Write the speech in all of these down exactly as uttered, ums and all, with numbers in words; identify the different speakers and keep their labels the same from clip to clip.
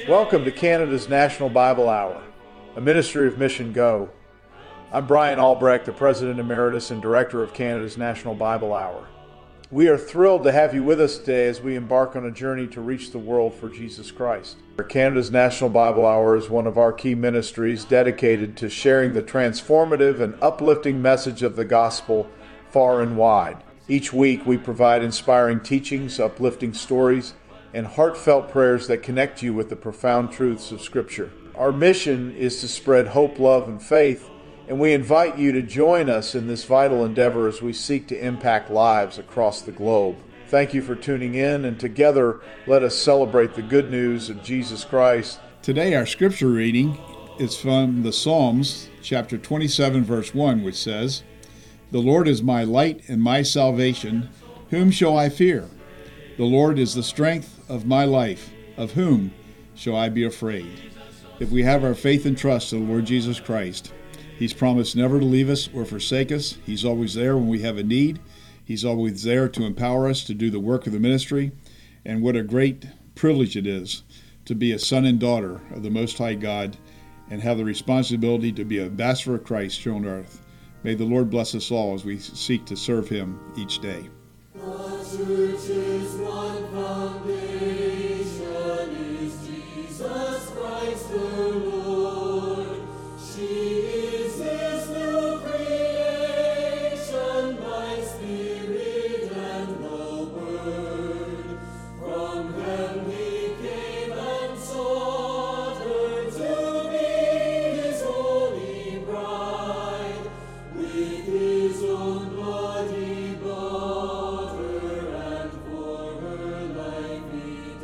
Speaker 1: Welcome to Canada's National Bible Hour, a ministry of Mission Go. I'm Brian Albrecht, the President Emeritus and Director of Canada's National Bible Hour. We are thrilled to have you with us today as we embark on a journey to reach the world for Jesus Christ. Canada's National Bible Hour is one of our key ministries dedicated to sharing the transformative and uplifting message of the gospel far and wide. Each week we provide inspiring teachings, uplifting stories, and heartfelt prayers that connect you with the profound truths of Scripture. Our mission is to spread hope, love, and faith, and we invite you to join us in this vital endeavor as we seek to impact lives across the globe. Thank you for tuning in, and together let us celebrate the good news of Jesus Christ.
Speaker 2: Today our scripture reading is from the Psalms, chapter twenty-seven, verse one, which says, "The Lord is my light and my salvation. Whom shall I fear? The Lord is the strength of my life. Of whom shall I be afraid?" If we have our faith and trust in the Lord Jesus Christ, He's promised never to leave us or forsake us. He's always there when we have a need. He's always there to empower us to do the work of the ministry. And what a great privilege it is to be a son and daughter of the Most High God and have the responsibility to be an ambassador of Christ here on earth. May the Lord bless us all as we seek to serve Him each day.
Speaker 3: The church is one foundation, is Jesus Christ the Lord. She is His new creation by Spirit and the Word. From Him He came and sought her to be His holy bride. With His own blood He bought her, and for her life He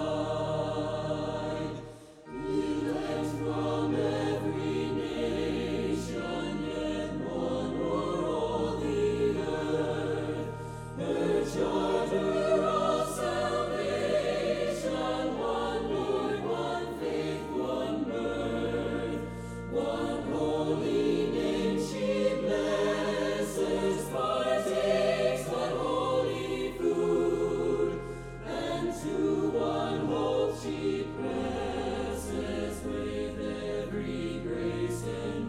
Speaker 3: died. Elect from every nation, yet one o'er all the earth. Her charter of salvation, one Lord, one faith, one birth, one holy name she blesses, partakes one holy food, and to one hope she presses, with every grace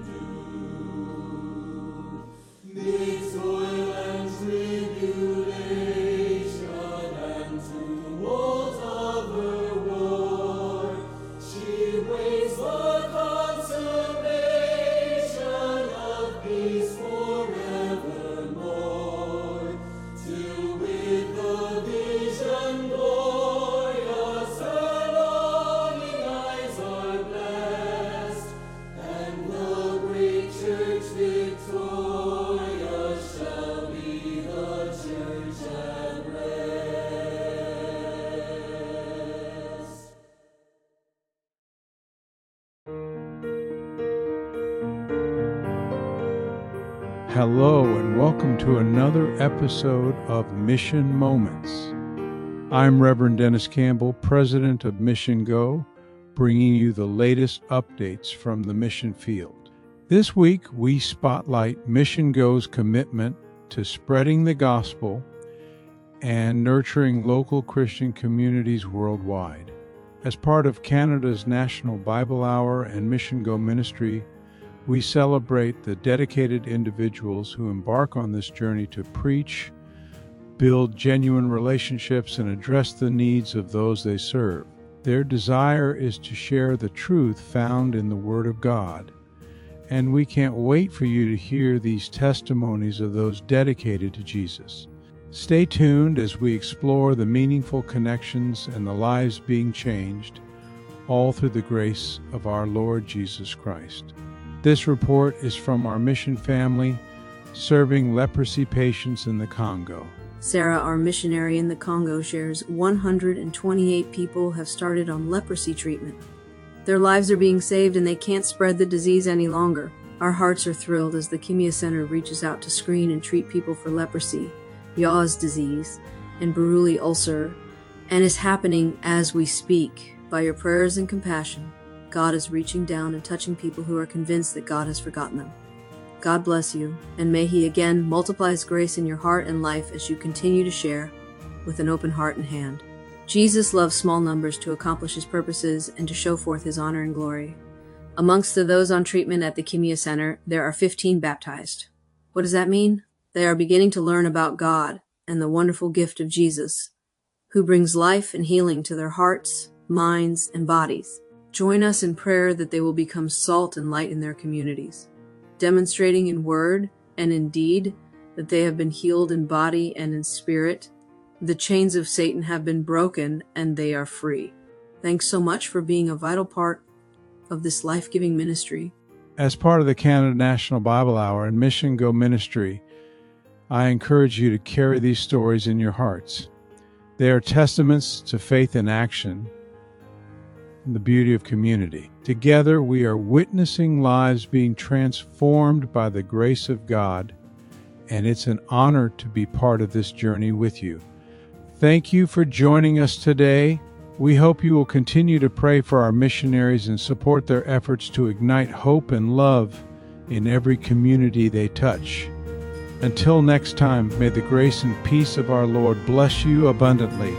Speaker 3: endued. Midst toil and tribulation and tumult of her war, she waits the consummation of peace forevermore, till with the vision glorious her longing eyes are blessed, and the great church victorious shall be the church at rest.
Speaker 4: Hello and welcome to another episode of Mission Moments. I'm Reverend Dennis Campbell, President of Mission Go, bringing you the latest updates from the mission field. This week we spotlight Mission Go's commitment to spreading the gospel and nurturing local Christian communities worldwide. As part of Canada's National Bible Hour and Mission Go ministry, we celebrate the dedicated individuals who embark on this journey to preach, build genuine relationships, and address the needs of those they serve. Their desire is to share the truth found in the Word of God, and we can't wait for you to hear these testimonies of those dedicated to Jesus. Stay tuned as we explore the meaningful connections and the lives being changed, all through the grace of our Lord Jesus Christ. This report is from our mission family serving leprosy patients in the Congo.
Speaker 5: Sarah, our missionary in the Congo, shares one hundred twenty-eight people have started on leprosy treatment. Their lives are being saved and they can't spread the disease any longer. Our hearts are thrilled as the Kimia Center reaches out to screen and treat people for leprosy, Yaw's disease, and Buruli ulcer, and is happening as we speak. By your prayers and compassion, God is reaching down and touching people who are convinced that God has forgotten them. God bless you, and may He again multiply His grace in your heart and life as you continue to share with an open heart and hand. Jesus loves small numbers to accomplish his purposes and to show forth his honor and glory. Amongst the those on treatment at the Kimia Center, there are fifteen baptized. What does that mean? They are beginning to learn about God and the wonderful gift of Jesus, who brings life and healing to their hearts, minds, and bodies. Join us in prayer that they will become salt and light in their communities, demonstrating in word and in deed that they have been healed in body and in spirit. The chains of Satan have been broken and they are free. Thanks so much for being a vital part of this life-giving ministry.
Speaker 4: As part of the Canada National Bible Hour and Mission Go Ministry, I encourage you to carry these stories in your hearts. They are testaments to faith in action and the beauty of community. Together, we are witnessing lives being transformed by the grace of God, and it's an honor to be part of this journey with you. Thank you for joining us today. We hope you will continue to pray for our missionaries and support their efforts to ignite hope and love in every community they touch. Until next time, may the grace and peace of our Lord bless you abundantly.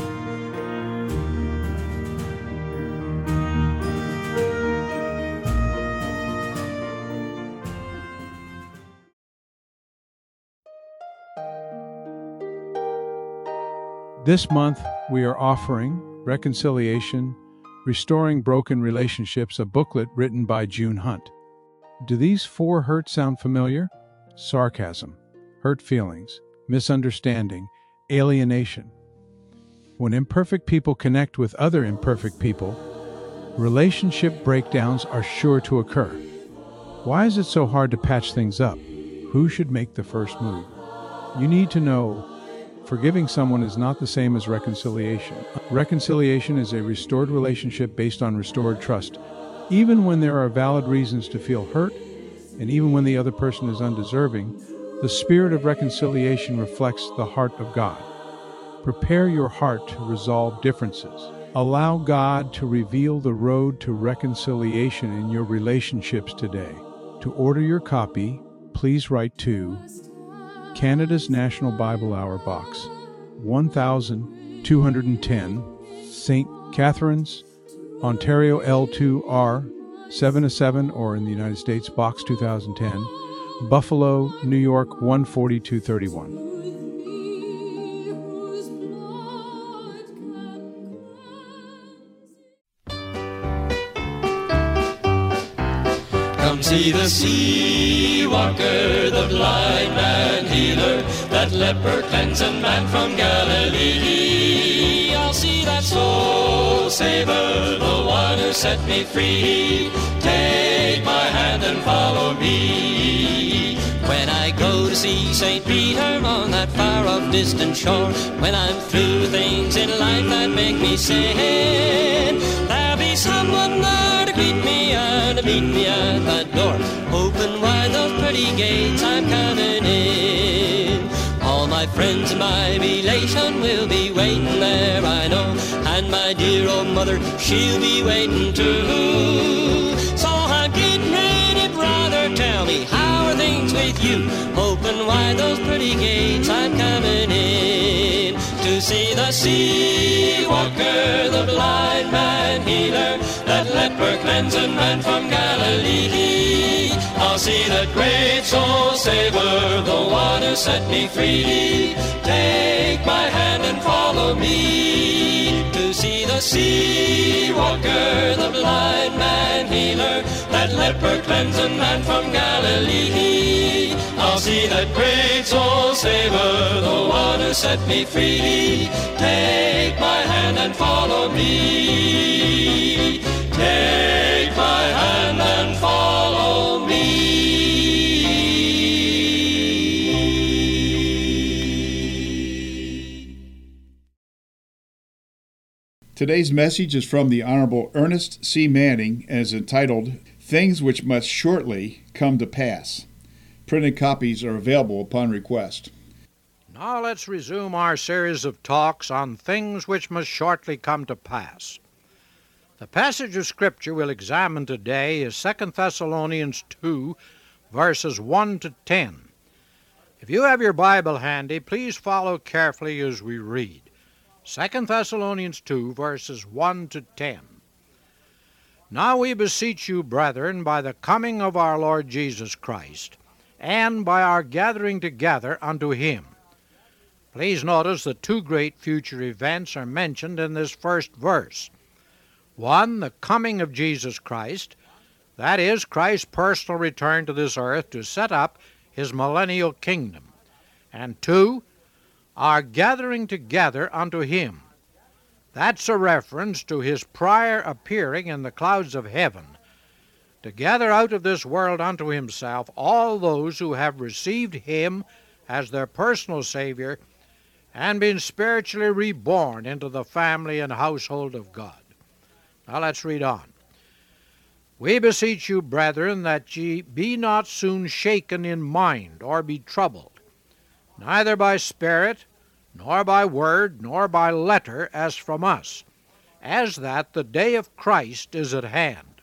Speaker 4: This month, we are offering Reconciliation, Restoring Broken Relationships, a booklet written by June Hunt. Do these four hurts sound familiar? Sarcasm, hurt feelings, misunderstanding, alienation. When imperfect people connect with other imperfect people, relationship breakdowns are sure to occur. Why is it so hard to patch things up? Who should make the first move? You need to know forgiving someone is not the same as reconciliation. Reconciliation is a restored relationship based on restored trust. Even when there are valid reasons to feel hurt, and even when the other person is undeserving, the spirit of reconciliation reflects the heart of God. Prepare your heart to resolve differences. Allow God to reveal the road to reconciliation in your relationships today. To order your copy, please write to Canada's National Bible Hour Box, one thousand two hundred ten, Saint Catharines, Ontario L two R seven oh seven, or in the United States, Box two thousand ten, Buffalo, New York one forty-two thirty-one.
Speaker 3: Come see the sea walker, the blind man healer, that leper cleansing man from Galilee. I'll see that soul saver, the one who set me free. Take my hand and follow me. When I go to see Saint Peter on that far-off distant shore, when I'm through things in life that make me sin, there'll be someone there to greet me and to meet me at that door. Open wide those pretty gates, I'm coming in. All my friends and my relation will be waiting there, I know, and my dear old mother, she'll be waiting too. So I'm getting ready, brother, tell me, how are things with you? Open wide those pretty gates, I'm coming in. To see the sea walker, the blind man healer, that leper cleansing man from Galilee. I'll see that great soul saver, the one who set me free. Take my hand and follow me. To see the sea walker, the blind man healer, that leper cleansing man from Galilee. I'll see that great soul saver, the one who set me free. Take my hand and follow me. Take my hand and follow me.
Speaker 2: Today's message is from the Honorable Ernest C. Manning and is entitled, Things Which Must Shortly Come to Pass. Printed copies are available upon request.
Speaker 6: Now let's resume our series of talks on things which must shortly come to pass. The passage of Scripture we'll examine today is Second Thessalonians two, verses one to ten. If you have your Bible handy, please follow carefully as we read. Second Thessalonians two, verses one to ten. Now we beseech you, brethren, by the coming of our Lord Jesus Christ, and by our gathering together unto him. Please notice that two great future events are mentioned in this first verse. One, the coming of Jesus Christ, that is, Christ's personal return to this earth to set up his millennial kingdom. And two, our gathering together unto him. That's a reference to his prior appearing in the clouds of heaven, to gather out of this world unto himself all those who have received him as their personal Savior and been spiritually reborn into the family and household of God. Now let's read on. We beseech you, brethren, that ye be not soon shaken in mind, or be troubled, neither by spirit, nor by word, nor by letter, as from us, as that the day of Christ is at hand.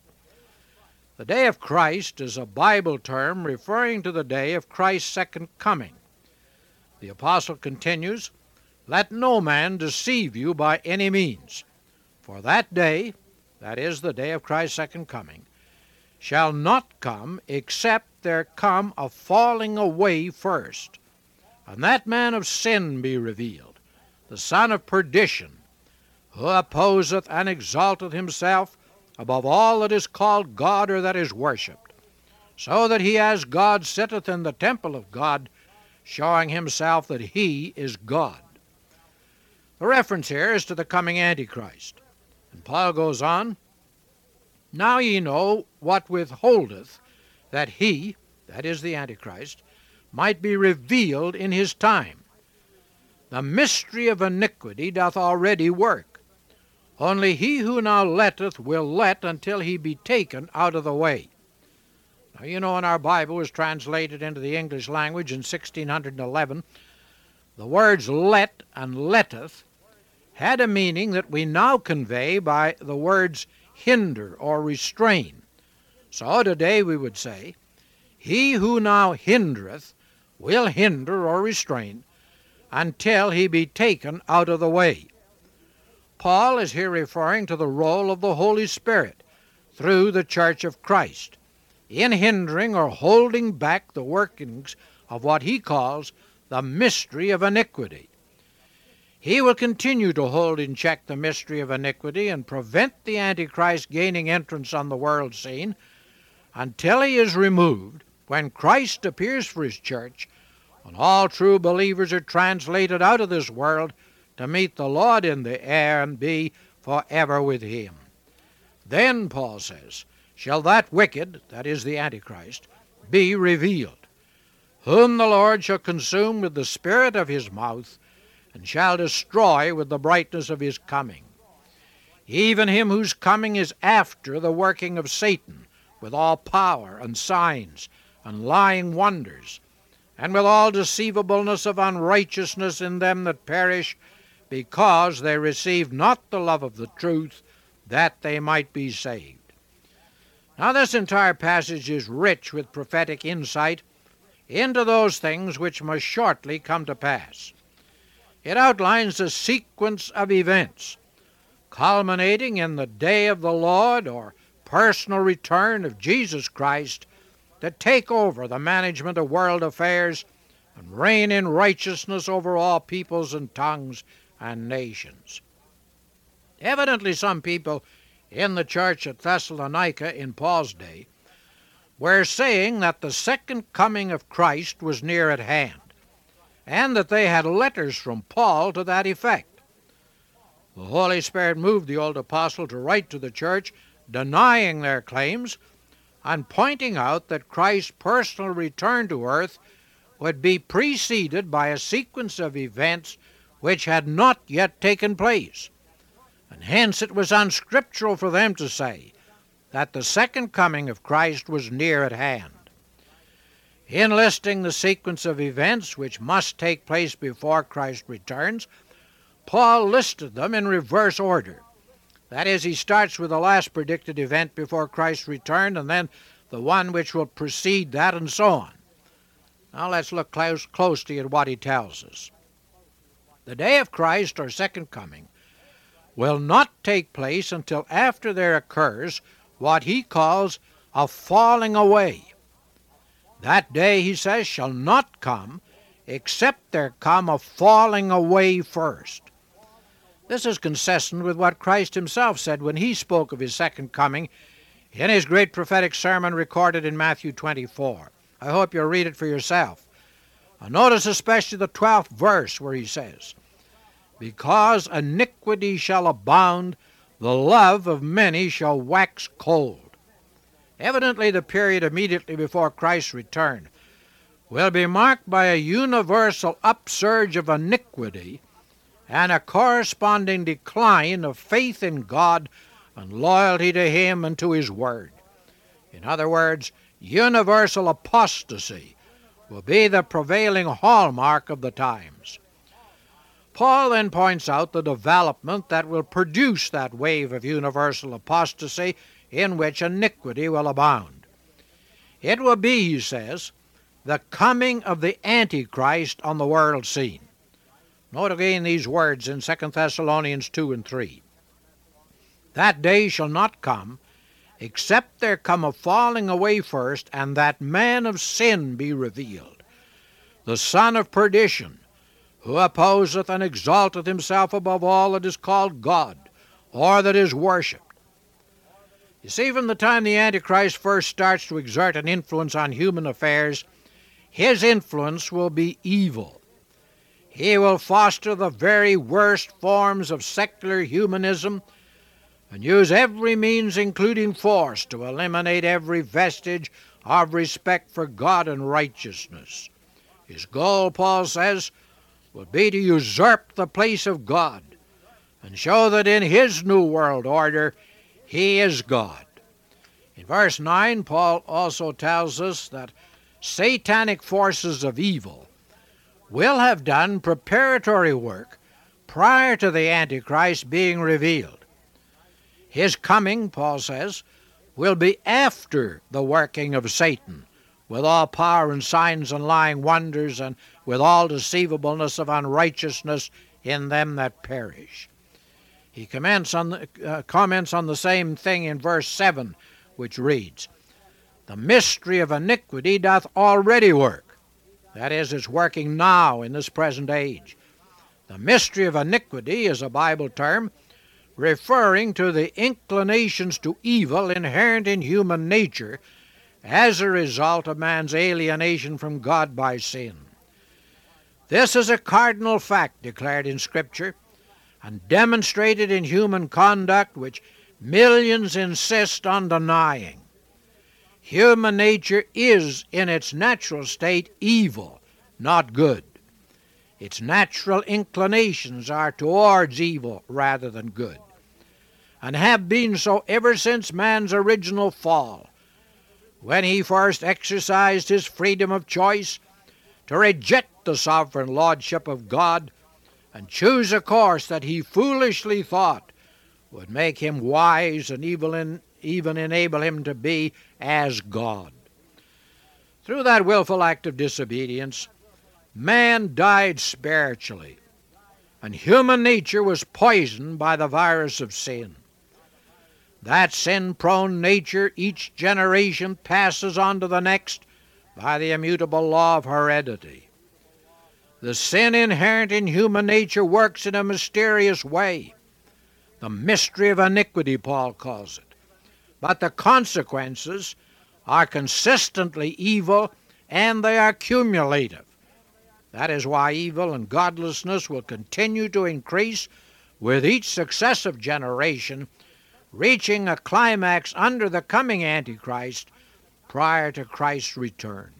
Speaker 6: The day of Christ is a Bible term referring to the day of Christ's second coming. The apostle continues, Let no man deceive you by any means, for that day, that is the day of Christ's second coming, shall not come except there come a falling away first, and that man of sin be revealed, the son of perdition, who opposeth and exalteth himself above all that is called God or that is worshipped, so that he as God sitteth in the temple of God, showing himself that he is God. The reference here is to the coming Antichrist. And Paul goes on, Now ye know what withholdeth that he, that is the Antichrist, might be revealed in his time. The mystery of iniquity doth already work. Only he who now letteth will let until he be taken out of the way. Now, you know, when our Bible was translated into the English language in sixteen eleven, the words let and letteth had a meaning that we now convey by the words hinder or restrain. So today we would say, he who now hindereth will hinder or restrain until he be taken out of the way. Paul is here referring to the role of the Holy Spirit through the Church of Christ in hindering or holding back the workings of what he calls the mystery of iniquity. He will continue to hold in check the mystery of iniquity and prevent the Antichrist gaining entrance on the world scene until he is removed, when Christ appears for his church, when all true believers are translated out of this world to meet the Lord in the air and be forever with him. Then, Paul says, shall that wicked, that is the Antichrist, be revealed, whom the Lord shall consume with the spirit of his mouth, and shall destroy with the brightness of his coming. Even him whose coming is after the working of Satan, with all power and signs and lying wonders, and with all deceivableness of unrighteousness in them that perish, because they received not the love of the truth, that they might be saved. Now this entire passage is rich with prophetic insight into those things which must shortly come to pass. It outlines a sequence of events, culminating in the day of the Lord, or personal return of Jesus Christ, to take over the management of world affairs and reign in righteousness over all peoples and tongues and nations. Evidently some people in the church at Thessalonica in Paul's day were saying that the second coming of Christ was near at hand, and that they had letters from Paul to that effect. The Holy Spirit moved the old apostle to write to the church, denying their claims and pointing out that Christ's personal return to earth would be preceded by a sequence of events which had not yet taken place, and hence it was unscriptural for them to say that the second coming of Christ was near at hand. In listing the sequence of events which must take place before Christ returns, Paul listed them in reverse order. That is, he starts with the last predicted event before Christ's return, and then the one which will precede that, and so on. Now let's look close, closely at what he tells us. The day of Christ, or second coming, will not take place until after there occurs what he calls a falling away. That day, he says, shall not come except there come a falling away first. This is consistent with what Christ himself said when he spoke of his second coming in his great prophetic sermon recorded in Matthew twenty-four. I hope you'll read it for yourself. And notice especially the twelfth verse where he says, "Because iniquity shall abound, the love of many shall wax cold." Evidently the period immediately before Christ's return will be marked by a universal upsurge of iniquity and a corresponding decline of faith in God and loyalty to him and to his word. In other words, universal apostasy will be the prevailing hallmark of the times. Paul then points out the development that will produce that wave of universal apostasy in which iniquity will abound. It will be, he says, the coming of the Antichrist on the world scene. Note again these words in Second Thessalonians two and three. "That day shall not come, except there come a falling away first, and that man of sin be revealed, the son of perdition, who opposeth and exalteth himself above all that is called God, or that is worshipped." You see, from the time the Antichrist first starts to exert an influence on human affairs, his influence will be evil. He will foster the very worst forms of secular humanism and use every means, including force, to eliminate every vestige of respect for God and righteousness. His goal, Paul says, will be to usurp the place of God and show that in his new world order he is God. In verse nine, Paul also tells us that satanic forces of evil will have done preparatory work prior to the Antichrist being revealed. His coming, Paul says, will be after the working of Satan, with all power and signs and lying wonders, and with all deceivableness of unrighteousness in them that perish. He comments on the, uh, comments on the same thing in verse seven, which reads, "The mystery of iniquity doth already work." That is, it's working now in this present age. The mystery of iniquity is a Bible term referring to the inclinations to evil inherent in human nature as a result of man's alienation from God by sin. This is a cardinal fact declared in Scripture and demonstrated in human conduct which millions insist on denying. Human nature is, in its natural state, evil, not good. Its natural inclinations are towards evil rather than good, and have been so ever since man's original fall, when he first exercised his freedom of choice to reject the sovereign lordship of God and choose a course that he foolishly thought would make him wise and even, even enable him to be as God. Through that willful act of disobedience, man died spiritually, and human nature was poisoned by the virus of sin. That sin-prone nature each generation passes on to the next by the immutable law of heredity. The sin inherent in human nature works in a mysterious way. The mystery of iniquity, Paul calls it. But the consequences are consistently evil, and they are cumulative. That is why evil and godlessness will continue to increase with each successive generation, reaching a climax under the coming Antichrist prior to Christ's return.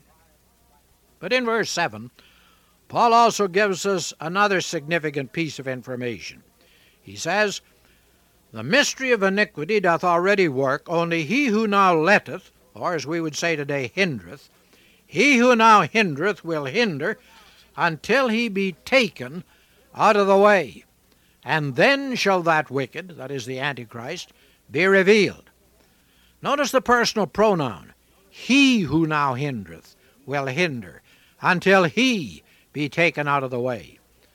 Speaker 6: But in verse seven, Paul also gives us another significant piece of information. He says, "The mystery of iniquity doth already work, only he who now letteth," or as we would say today, hindereth, "he who now hindereth will hinder until he be taken out of the way. And then shall that wicked," that is the Antichrist, "be revealed." Notice the personal pronoun. He who now hindereth will hinder until he be taken out of the way.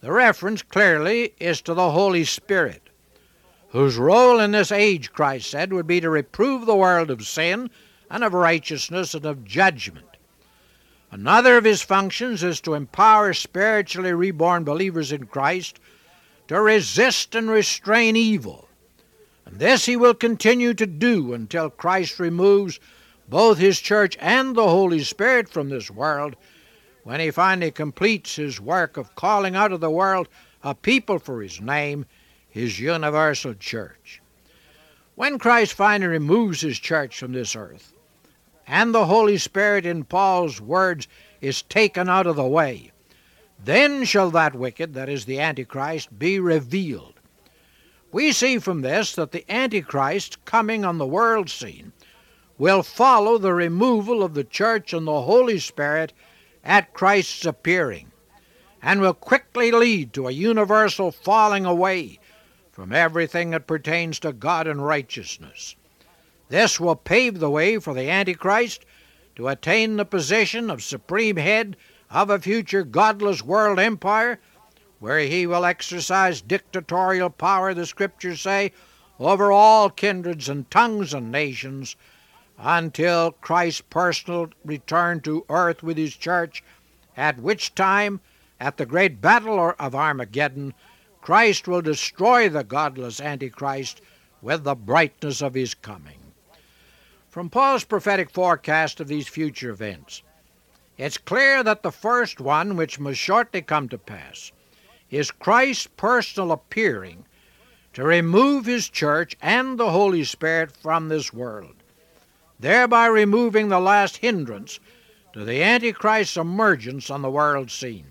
Speaker 6: The reference clearly is to the Holy Spirit, whose role in this age, Christ said, would be to reprove the world of sin and of righteousness and of judgment. Another of his functions is to empower spiritually reborn believers in Christ to resist and restrain evil. And this he will continue to do until Christ removes both his church and the Holy Spirit from this world, when he finally completes his work of calling out of the world a people for his name, his universal church. When Christ finally removes his church from this earth, and the Holy Spirit, in Paul's words, is taken out of the way, then shall that wicked, that is the Antichrist, be revealed. We see from this that the Antichrist coming on the world scene will follow the removal of the church and the Holy Spirit at Christ's appearing, and will quickly lead to a universal falling away from everything that pertains to God and righteousness. This will pave the way for the Antichrist to attain the position of supreme head of a future godless world empire, where he will exercise dictatorial power, the Scriptures say, over all kindreds and tongues and nations, until Christ's personal return to earth with his church, at which time, at the great battle of Armageddon, Christ will destroy the godless Antichrist with the brightness of his coming. From Paul's prophetic forecast of these future events, it's clear that the first one, which must shortly come to pass, is Christ's personal appearing to remove his church and the Holy Spirit from this world, thereby removing the last hindrance to the Antichrist's emergence on the world scene.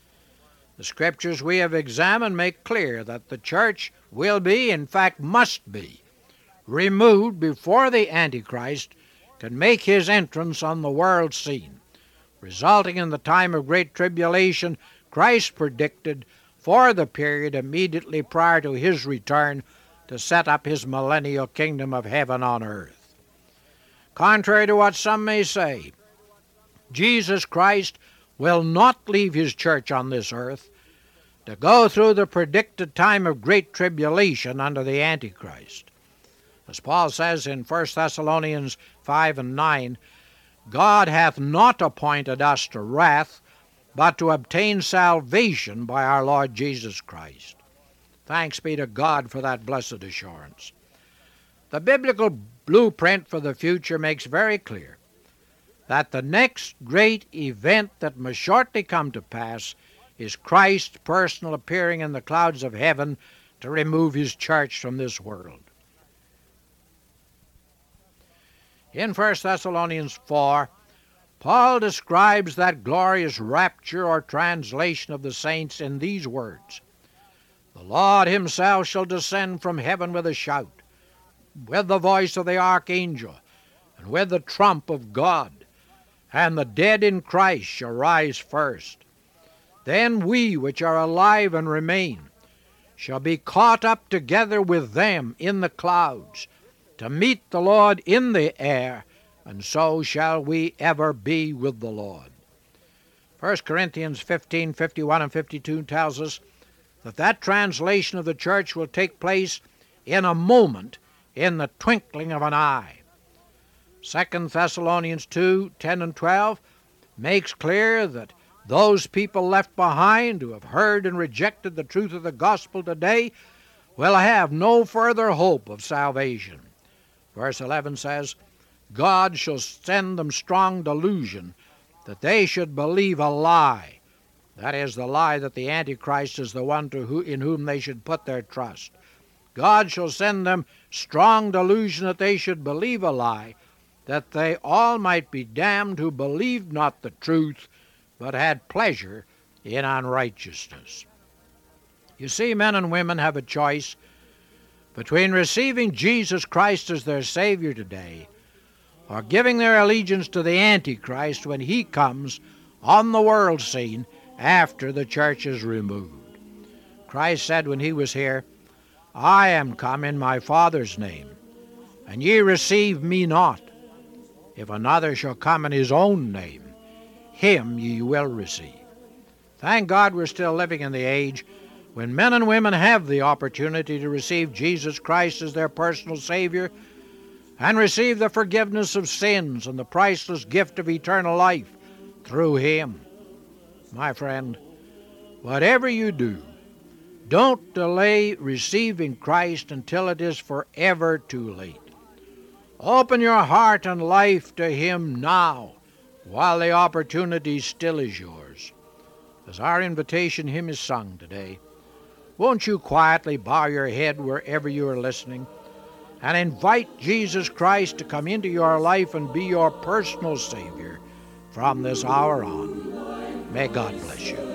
Speaker 6: The Scriptures we have examined make clear that the church will be, in fact must be, removed before the Antichrist can make his entrance on the world scene, resulting in the time of great tribulation Christ predicted for the period immediately prior to his return to set up his millennial kingdom of heaven on earth. Contrary to what some may say, Jesus Christ will not leave his church on this earth to go through the predicted time of great tribulation under the Antichrist. As Paul says in First Thessalonians five and nine, God hath not appointed us to wrath, but to obtain salvation by our Lord Jesus Christ. Thanks be to God for that blessed assurance. The biblical blueprint for the future makes very clear that the next great event that must shortly come to pass is Christ's personal appearing in the clouds of heaven to remove his church from this world. In First Thessalonians four, Paul describes that glorious rapture or translation of the saints in these words: The Lord himself shall descend from heaven with a shout, with the voice of the archangel, and with the trump of God, and the dead in Christ shall rise first. Then we which are alive and remain shall be caught up together with them in the clouds, to meet the Lord in the air, and so shall we ever be with the Lord. First Corinthians fifteen, fifty-one and fifty-two tells us that that translation of the church will take place in a moment, in the twinkling of an eye. Second Thessalonians two, ten and twelve makes clear that those people left behind who have heard and rejected the truth of the gospel today will have no further hope of salvation. Verse eleven says, God shall send them strong delusion, that they should believe a lie. That is, the lie that the Antichrist is the one to who, in whom they should put their trust. God shall send them strong delusion that they should believe a lie, that they all might be damned who believed not the truth, but had pleasure in unrighteousness. You see, men and women have a choice between receiving Jesus Christ as their Savior today, or giving their allegiance to the Antichrist when he comes on the world scene after the church is removed. Christ said when he was here, I am come in my Father's name, and ye receive me not. If another shall come in his own name, him ye will receive. Thank God we're still living in the age when men and women have the opportunity to receive Jesus Christ as their personal Savior and receive the forgiveness of sins and the priceless gift of eternal life through Him. My friend, whatever you do, don't delay receiving Christ until it is forever too late. Open your heart and life to Him now, while the opportunity still is yours. As our invitation hymn is sung today, won't you quietly bow your head wherever you are listening and invite Jesus Christ to come into your life and be your personal Savior from this hour on. May God bless you.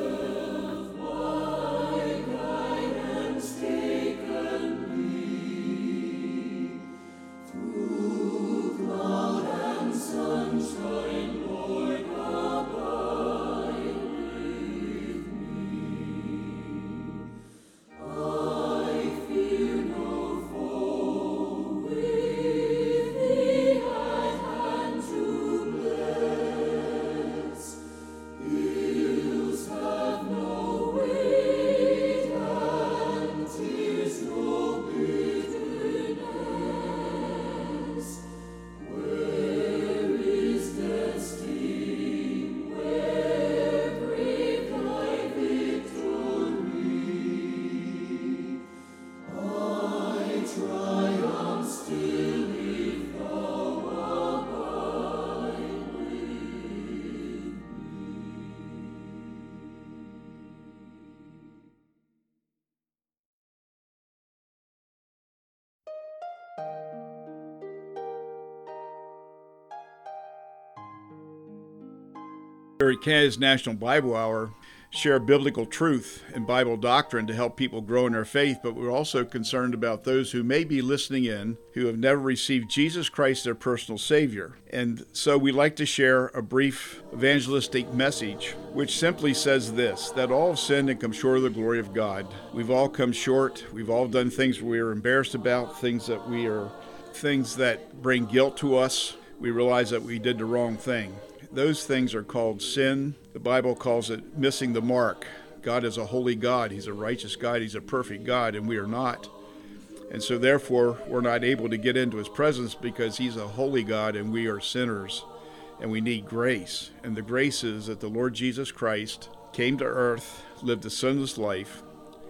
Speaker 2: Here at Canada's National Bible Hour, share biblical truth and Bible doctrine to help people grow in their faith, but we're also concerned about those who may be listening in who have never received Jesus Christ, their personal Savior. And so we like to share a brief evangelistic message, which simply says this, that all have sinned and come short of the glory of God. We've all come short. We've all done things we are embarrassed about, things that we are, things that bring guilt to us. We realize that we did the wrong thing. Those things are called sin. The Bible calls it missing the mark. God is a holy God. He's a righteous God. He's a perfect God, and we are not. And so therefore, we're not able to get into His presence because He's a holy God and we are sinners, and we need grace. And the grace is that the Lord Jesus Christ came to earth, lived a sinless life.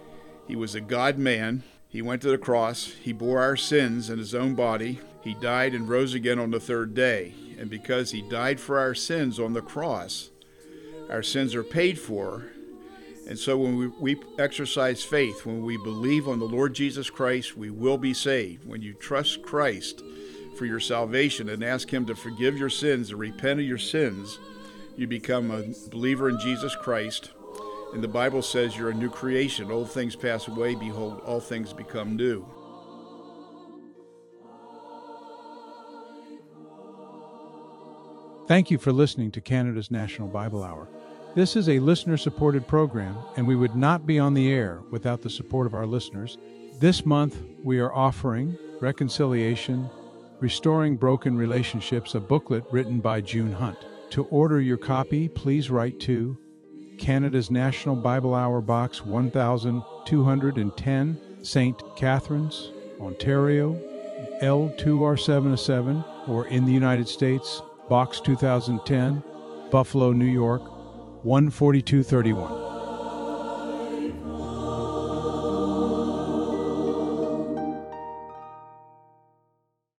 Speaker 2: He was a God-man. He went to the cross. He bore our sins in His own body. He died and rose again on the third day. And because He died for our sins on the cross, our sins are paid for. And so when we, we exercise faith, when we believe on the Lord Jesus Christ, we will be saved. When you trust Christ for your salvation and ask Him to forgive your sins and repent of your sins, you become a believer in Jesus Christ. And the Bible says you're a new creation. Old things pass away. Behold, all things become new.
Speaker 4: Thank you for listening to Canada's National Bible Hour. This is a listener-supported program, and we would not be on the air without the support of our listeners. This month, we are offering Reconciliation, Restoring Broken Relationships, a booklet written by June Hunt. To order your copy, please write to Canada's National Bible Hour, Box one thousand two hundred ten, Saint Catharines, Ontario, L two R seven oh seven, or in the United States, Box two thousand ten, Buffalo, New York, one forty-two thirty-one.